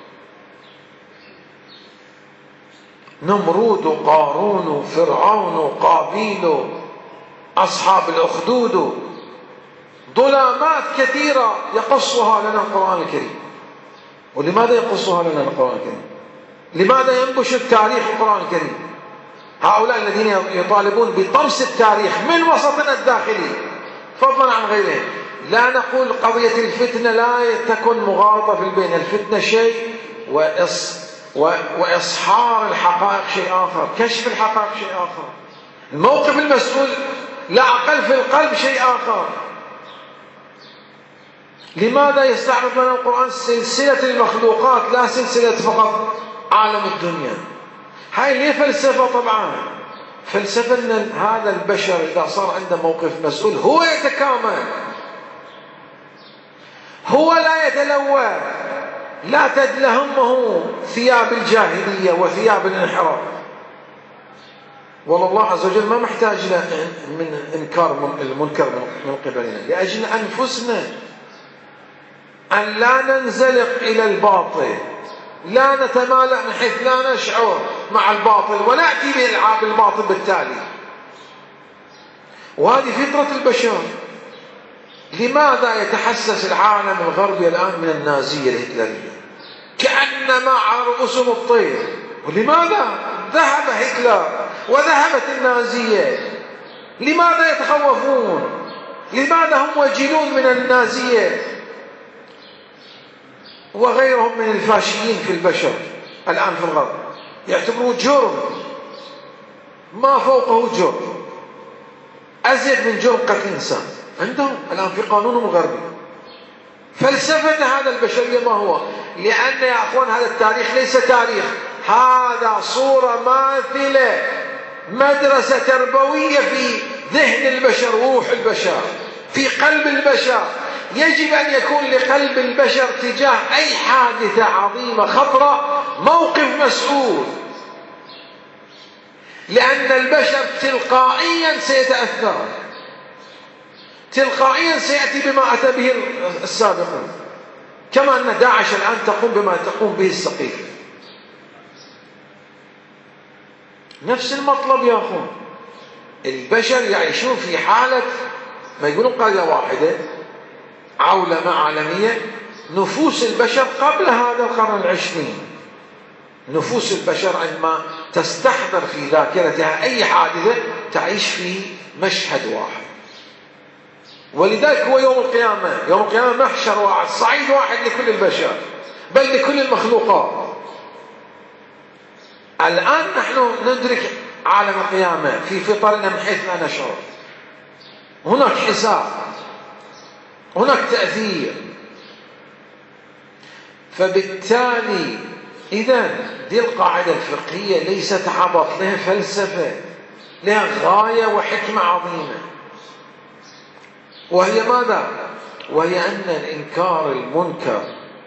A: نمرود وقارون وفرعون وقابيل أصحاب الأخدود، ظلامات كثيرة يقصها لنا القرآن الكريم. ولماذا يقصها لنا القرآن الكريم؟ لماذا ينبش التاريخ القرآن الكريم؟ هؤلاء الذين يطالبون بطمس التاريخ من وسطنا الداخلي فضلا عن غيرهم. لا نقول قضية الفتنة لا تكن مغالطة في البين، الفتنة شيء وإص وإصحار الحقائق شيء آخر، كشف الحقائق شيء آخر. الموقف المسؤول لا أقل في القلب شيء آخر. لماذا يستعرض لنا القرآن سلسلة المخلوقات لا سلسلة فقط عالم الدنيا؟ هاي هي فلسفة. طبعا فلسفة أن هذا البشر إذا صار عنده موقف مسؤول هو يتكامل، هو لا يتلوى، لا تدلهمه ثياب الجاهلية وثياب الانحراف. والله عز وجل ما محتاج من إنكار المنكر من قبلنا، لأجل أنفسنا أن لا ننزلق إلى الباطل، لا نتمالأ من حيث لا نشعر مع الباطل ونأتي بالإلعاب الباطل بالتالي. وهذه فطرة البشر. لماذا يتحسس العالم الغربي الآن من النازية الهتلرية كأنما على رؤوسهم الطير؟ ولماذا ذهب هتلر وذهبت النازية؟ لماذا يتخوفون؟ لماذا هم وجلون من النازية وغيرهم من الفاشيين في البشر الآن في الغرب؟ يعتبروه جرم ما فوقه جرم، أزيد من جرم قتل إنسان عندهم الآن في قانونهم الغربي. فلسفة هذا البشرية ما هو؟ لأن يا أخوان هذا التاريخ ليس تاريخ، هذا صورة ماثلة، مدرسة تربوية في ذهن البشر، روح البشر، في قلب البشر. يجب أن يكون لقلب البشر تجاه أي حادثة عظيمة خطرة موقف مسؤول، لأن البشر تلقائيا سيتأثر، تلقائيا سيأتي بما أتى به السابقون، كما أن داعش الآن تقوم بما تقوم به السقيف. نفس المطلب يا أخوان، البشر يعيشون في حالة ما يقولون قرية واحدة، عولمة عالمية. نفوس البشر قبل هذا القرن العشرين، نفوس البشر عندما تستحضر في ذاكرتها أي حادثة تعيش في مشهد واحد. ولذلك هو يوم القيامة، يوم القيامة محشر واحد، صعيد واحد لكل البشر، بل لكل المخلوقات. الآن نحن ندرك عالم القيامة في فطرنا من حيث لا نشعر. هناك حساب، هناك تأثير. فبالتالي إذن دي القاعدة الفقهية ليست عبط، لها فلسفة، لها غاية وحكمة عظيمة، وهي ماذا؟ وهي أن الإنكار المنكر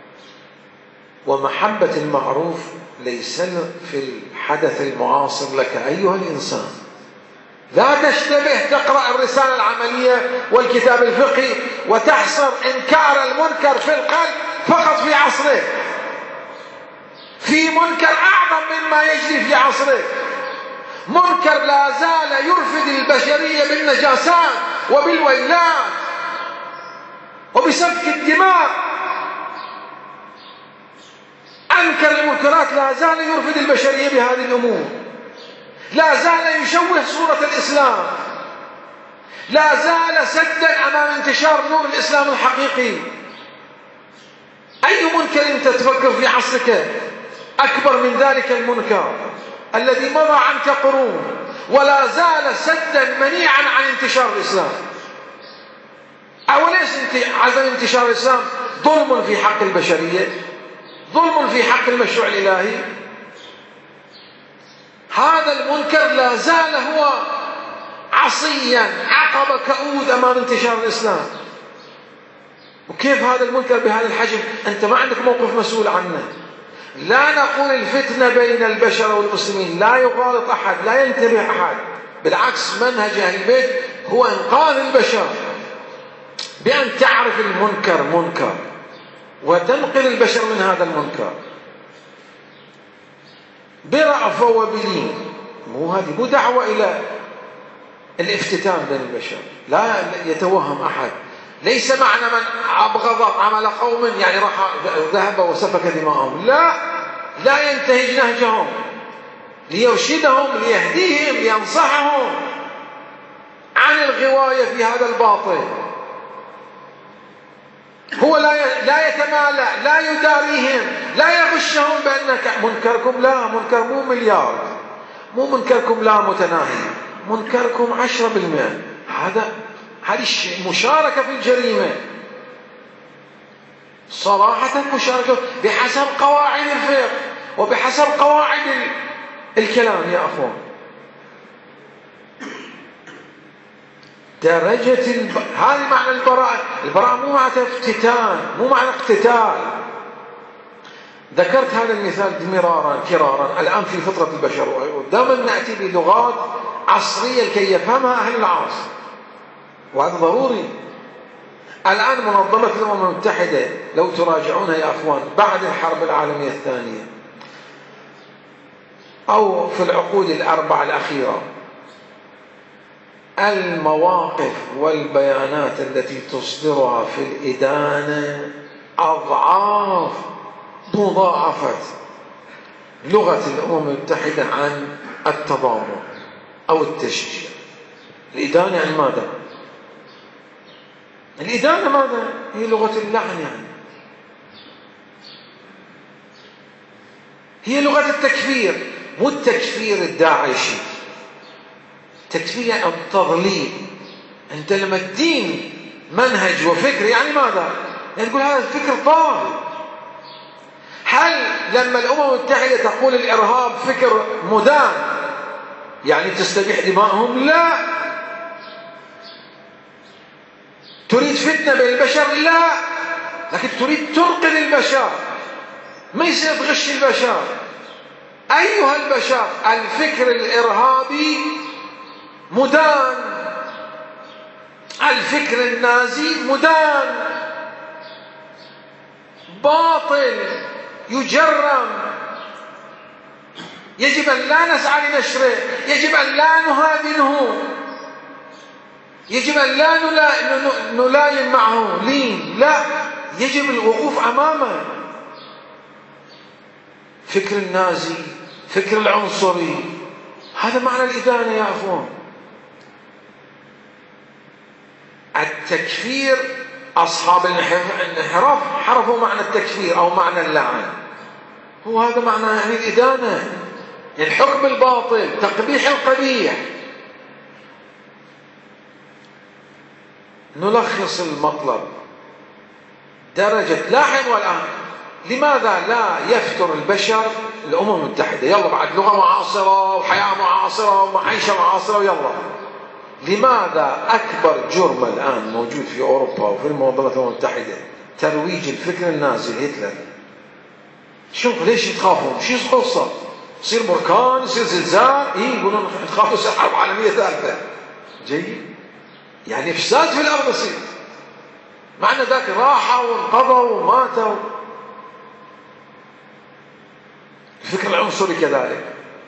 A: ومحبة المعروف ليس في الحدث المعاصر لك أيها الإنسان. لا تشتبه تقرأ الرسالة العملية والكتاب الفقهي وتحصر إنكار المنكر في القلب فقط في عصرك. في منكر أعظم مما يجري في عصرك، منكر لا زال يرفد البشرية بالنجاسات وبالويلات وبسفك الدماء. أنكر المنكرات لا زال يرفد البشرية بهذه الأمور، لا زال يشوه صورة الإسلام، لا زال سدا أمام انتشار نور الإسلام الحقيقي. أي منكر أنت تفكر في عصرك أكبر من ذلك المنكر الذي مضى عنك قرون ولا زال سدا منيعا عن انتشار الإسلام؟ أوليس عدم انتشار الإسلام ظلم في حق البشرية، ظلم في حق المشروع الإلهي؟ هذا المنكر لا زال هو عصيا، عقبة كؤود أمام انتشار الإسلام. وكيف هذا المنكر بهذا الحجم أنت ما عندك موقف مسؤول عنه؟ لا نقول الفتنة بين البشر والمسلمين، لا يغالط أحد، لا ينتبه أحد، بالعكس منهج أهل البيت هو إنقاذ البشر بأن تعرف المنكر منكر وتنقل البشر من هذا المنكر برأفة وبلين. مو هذه مو دعوة إلى الافتتان بين البشر، لا يتوهم أحد. ليس معنى من أبغض عمل قوم يعني راح ذهب وسفك دماءهم، لا، لا ينتهج نهجهم، ليرشدهم، ليهديهم، لينصحهم عن الغواية في هذا الباطل. هو لا لا يتمالى، لا يداريهم، لا يغشهم بأن منكركم لا، منكر مو مليار، مو منكركم لا متناهي، منكركم عشرة بالمئة. هذا هذه مشاركة في الجريمة، صراحة مشاركة بحسب قواعد الفقه وبحسب قواعد الكلام يا أخوان. درجة الب... هذه معنى البراءة. البراءة مو معنى افتتان، مو معنى اقتتال. ذكرت هذا المثال مرارا كرارا الآن في فطرة البشر، ودائما نأتي بلغات عصرية لكي يفهمها أهل العصر، وهذا ضروري. الآن منظمة الأمم المتحدة لو تراجعونها يا أخوان بعد الحرب العالمية الثانية أو في العقود الأربعة الأخيرة، المواقف والبيانات التي تصدرها في الإدانة أضعاف مضاعفة لغة الأمم المتحدة عن التضامن أو التشجيع. الإدانة يعني ماذا؟ الإدانة ماذا؟ هي لغة اللعن يعني، هي لغة التكفير، مو التكفير الداعشي. تكفير يعني التضليل. أنت لما الدين منهج وفكر يعني ماذا؟ يعني تقول هذا الفكر ضال. هل لما الأمم المتحدة تقول الإرهاب فكر مدان يعني تستبيح دماءهم؟ لا. تريد فتنة بين البشر؟ لا، لكن تريد تنقذ البشر، ما يصير تغش البشر. أيها البشر، الفكر الإرهابي مدان، الفكر النازي مدان، باطل يجرم، يجب أن لا نسعى لنشره، يجب أن لا نهادنه، يجب أن لا نلاين معه لين، لا، يجب الوقوف أمامه. فكر النازي، فكر العنصري، هذا معنى الإدانة يا أخوان. التكفير أصحاب الانحراف حرفوا معنى التكفير أو معنى اللعن، هو هذا معنى يعني الإدانة، يعني الحكم الباطل، تقبيح القبيح. نلخص المطلب درجة لاحظ والآن، لماذا لا يفتر البشر الأمم المتحدة؟ يلا بعد لغة معاصرة وحياة معاصرة ومعيشة معاصرة ويلا. لماذا أكبر جرم الآن موجود في أوروبا وفي المنظمة المتحدة ترويج الفكر النازي هتلر؟ شوف ليش تخافون؟ شو القصة؟ يصير بركان، يصير زلزال، إيه يقولون تخافوا يصير حرب عالمية ثالثة. جيد، يعني إفساد في الأرض يصير، معنى ذاك راحوا وانقضوا وماتوا. الفكر العنصري كذلك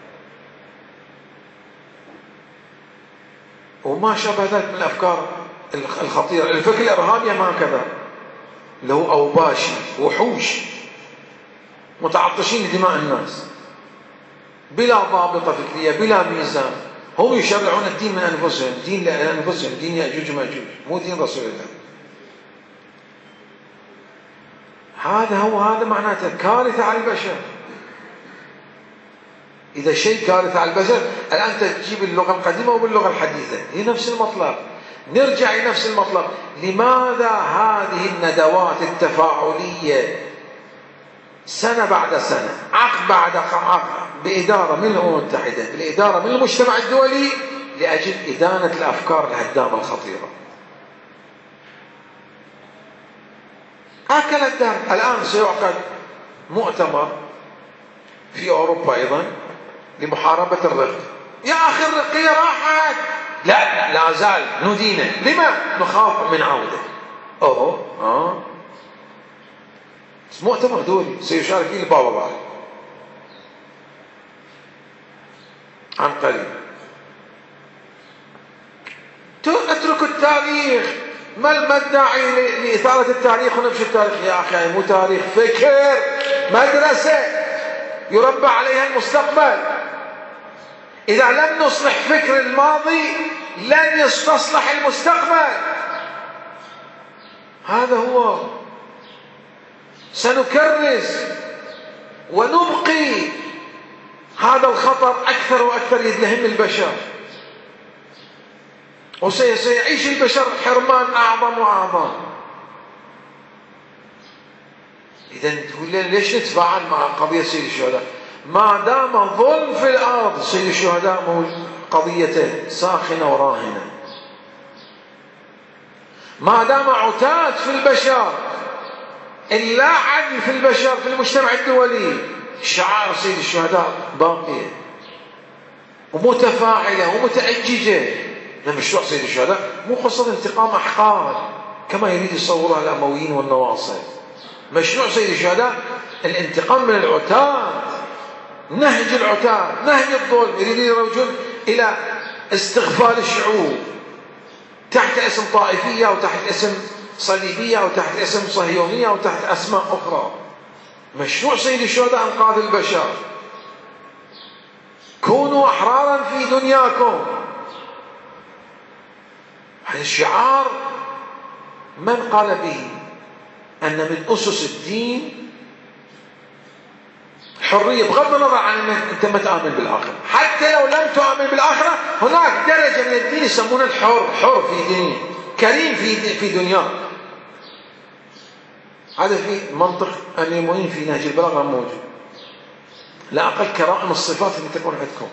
A: وما شابه ذلك من الأفكار الخطيرة. الفكر الإرهابي ما كذا، اللي هو أوباشي، وحوش متعطشين لدماء الناس بلا ضابطة فكرية، بلا ميزان. هم يشرعون الدين من أنفسهم، دين لأنفسهم، دين يأجوج ومأجوج، مو دين رسول الله. هذا هو، هذا معناته كارثة على البشر. إذا شيء كارثة على البشر، الآن تجيب اللغة القديمة وباللغة الحديثة هي نفس المطلب، نرجع لنفس المطلب. لماذا هذه الندوات التفاعلية سنة بعد سنة، عقد بعد عقد، بإدارة من الأمم المتحدة، بالإدارة من المجتمع الدولي، لأجل إدانة الأفكار الهدامة الخطيرة؟ أكل الدهر. الآن سيعقد مؤتمر في أوروبا أيضا لمحاربة الرق. يا أخي الرقية راحت، لا لا زال ندينه. لما؟ نخاف من عودة. أوه آه مؤتمر دولي سيشارك فيه البابا بعد عن قريب. اترك التاريخ، ما المدعي لإثارة التاريخ ونبش التاريخ؟ يا أخي مو تاريخ، فكر، مدرسة يربى عليها المستقبل. إذا لم نصلح فكر الماضي لن يستصلح المستقبل. هذا هو. سنكرس ونبقي هذا الخطر أكثر وأكثر يدلهم البشر، وسيعيش البشر حرمان أعظم وأعظم. إذا تقول لي ليش نتفاعل مع قضية سيد الشهداء؟ ما دام ظلم في الأرض، سيد الشهداء قضيته ساخنة وراهنة. ما دام عتاد في البشر، اللا عدل في البشر في المجتمع الدولي، شعار سيد الشهداء باقية ومتفاعلة ومتأججة. مشروع سيد الشهداء مو قصة انتقام أحقاد كما يريد يصورها الأمويين والنواصب. مشروع سيد الشهداء الانتقام من العتاد، نهج العتاد، نهج الظلم. يريدون يروجون إلى استغفال الشعوب تحت اسم طائفية وتحت اسم صليبية وتحت اسم صهيونية وتحت أسماء أخرى. مشروع سيد الشهداء أنقاذ البشر. كونوا أحرارا في دنياكم، هذا الشعار من قال به أن من أسس الدين حرية، بغض النظر عن أنك أنت ما تآمن بالآخرة، حتى لو لم تؤمن بالآخرة هناك درجة من الدين يسمونه الحر، حر في دينه، كريم في في دنياه. هذا في منطق أمير المؤمنين في نهج البلاغة موجود. لا أقل كرائم الصفات اللي تكون عندكم.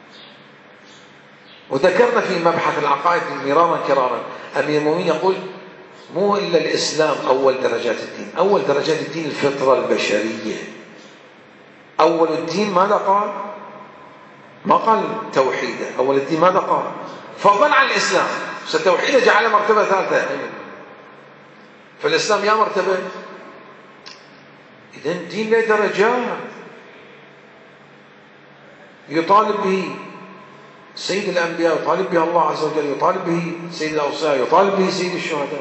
A: وذكرنا في مبحث العقائد مرارا كرارا أمير المؤمنين يقول مو إلا الإسلام أول درجات الدين، أول درجات الدين الفطرة البشرية. أول الدين ماذا قال؟ ما قال توحيده، أول الدين ماذا قال؟ فضلا عن الإسلام، ستوحيده جعل مرتبة ثالثة. فالإسلام يا مرتبة. إذن الدين له درجات يطالب به سيد الأنبياء، يطالب به الله عز وجل، يطالب به سيد الأوصياء، يطالب به سيد الشهداء.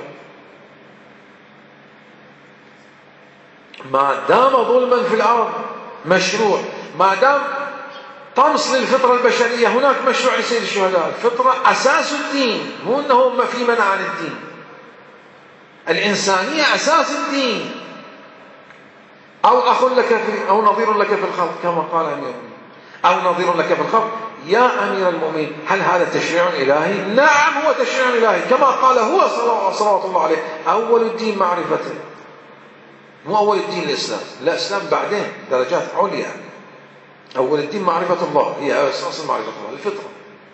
A: ما دام ظلما في الأرض مشروع، ما دام طمس للفطرة البشرية هناك مشروع لسيد الشهداء. الفطرة أساس الدين، مو أنه ما في منع عن الدين. الإنسانية أساس الدين. أو أخ لك في أو نظير لك في الخلق كما قال أمير المؤمنين، أو نظير لك في الخلق يا أمير المؤمنين. هل هذا تشريع إلهي؟ نعم هو تشريع إلهي، كما قال هو صلوات الله عليه أول الدين معرفته. مو أول الدين الإسلام، لا الإسلام بعدين درجات عليا. أول الدين معرفة الله، هي أساس معرفة الله الفطرة.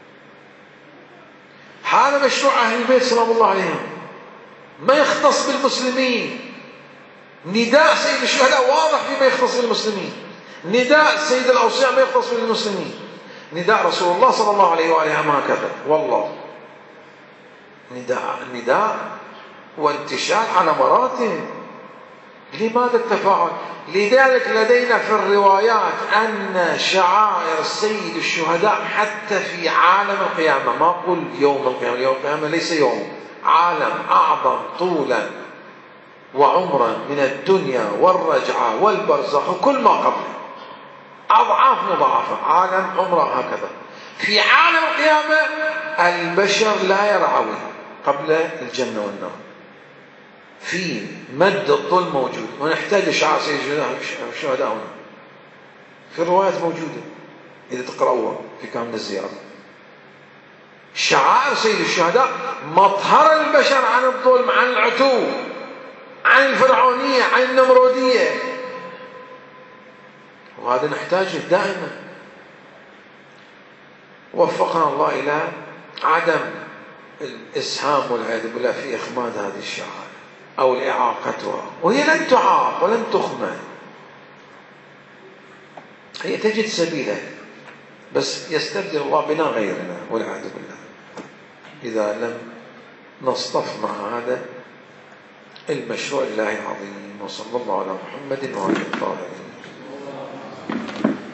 A: هذا مشروع أهل البيت سلام الله عليهم، ما يختص بالمسلمين. نداء سيد الشهداء واضح فيما يختص بالمسلمين، نداء سيد الأوصياء ما يختص بالمسلمين، نداء رسول الله صلى الله عليه وآله ما هكذا. والله نداء نداء وانتشار على مراتب. لماذا التفاعل؟ لذلك لدينا في الروايات أن شعائر سيد الشهداء حتى في عالم القيامة، ما أقول يوم القيامة، يوم القيامة ليس يوم، عالم أعظم طولا وعمرا من الدنيا والرجعة والبرزخ وكل ما قبله، أضعاف مضاعفة، عالم عمره هكذا. في عالم القيامة البشر لا يرعوي قبل الجنة والنار، في مد الظلم موجود، ونحتاج لشعائر سيد الشهداء هنا في الروايات موجودة إذا تقرأوها في كامل الزيارة. شعائر سيد الشهداء مطهر البشر عن الظلم، عن العتو، عن الفرعونية، عن النمرودية، وهذا نحتاجه دائما. وفقنا الله إلى عدم الإسهام والعياذ بالله في إخماد هذه الشعائر أو لإعاقتها، وهي لن تعاق ولن تخمد، هي تجد سبيلها، بس يستبدل الله بنا غيرنا والعياذ بالله إذا لم نصطف مع هذا المشروع الله العظيم. وصلى الله على محمد وعلى آله